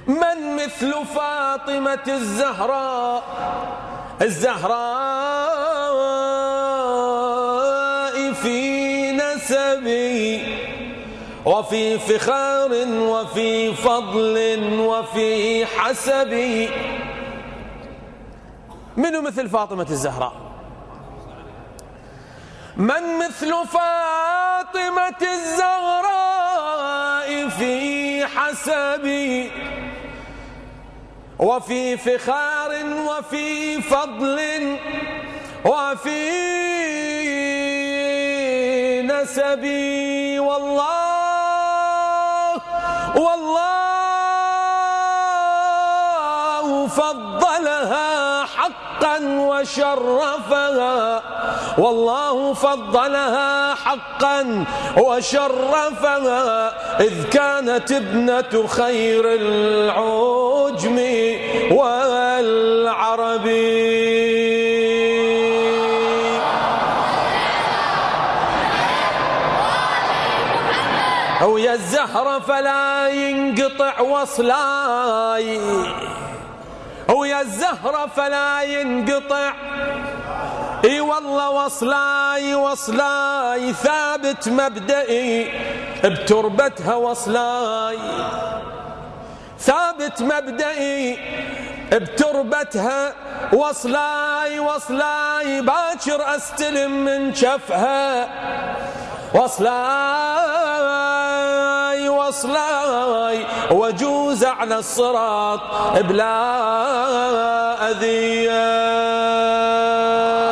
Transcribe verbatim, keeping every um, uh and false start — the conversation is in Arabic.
من مثل فاطمة الزهراء الزهراء في نسبي وفي فخار وفي فضل وفي حسبي. منو مثل فاطمة الزهراء؟ من مثل فاطمة الزهراء في حسبي وفي فخار وفي فضل وفي نسبي. والله والله فضلها حقا وشرفها، والله فضلها حقا وشرفها، إذ كانت ابنة خير العجم والعرب. ويا الزهرة فلا ينقطع وصلاي، ويا الزهرة فلا ينقطع، اي والله وصلاي وصلاي ثابت مبدئي بتربتها، وصلاي ثابت مبدئي بتربتها، وصلاي وصلاي باكر استلم من شفها، وصلاي وصلاي وجوز على الصراط بلا أذية.